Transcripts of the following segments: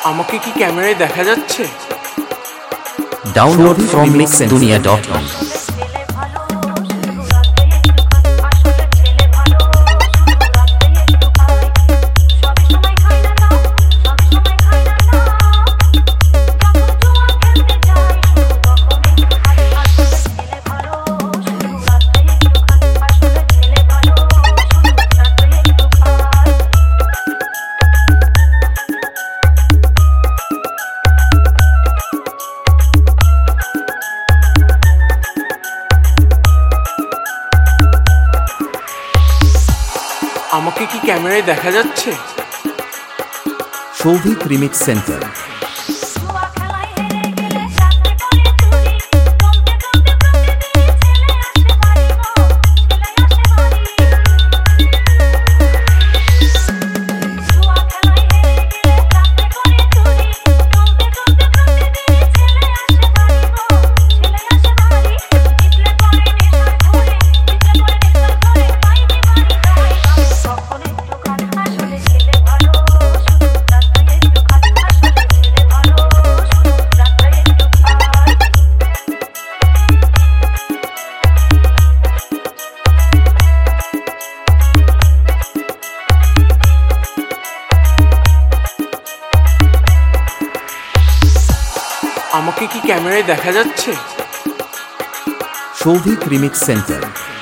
আমাকে কি ক্যামেরায় দেখা যাচ্ছে? Download from mixdunia.com. আমাকে কি ক্যামেরায় দেখা যাচ্ছে? Shovik Remix Center. আমাকে কি ক্যামেরায় দেখা যাচ্ছে? Shovik Remix Center.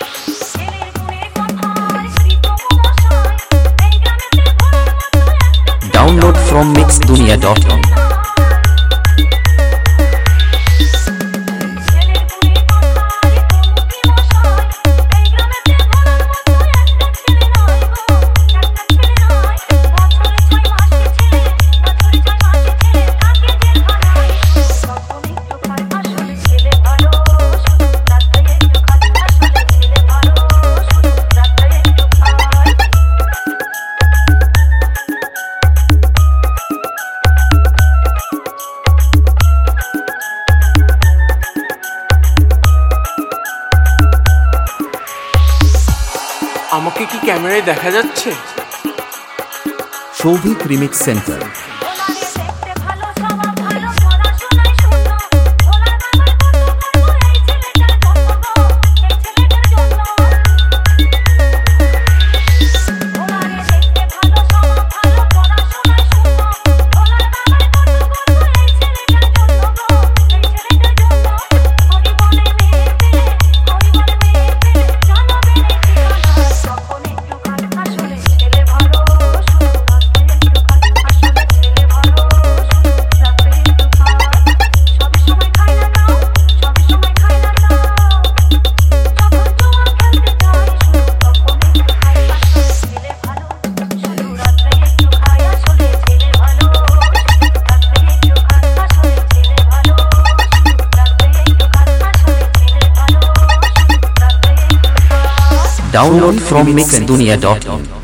Download from mixdunia.com. আমাকে কি ক্যামেরায় দেখা যাচ্ছে? Shovik Remix Center. Download from mixdunia.com.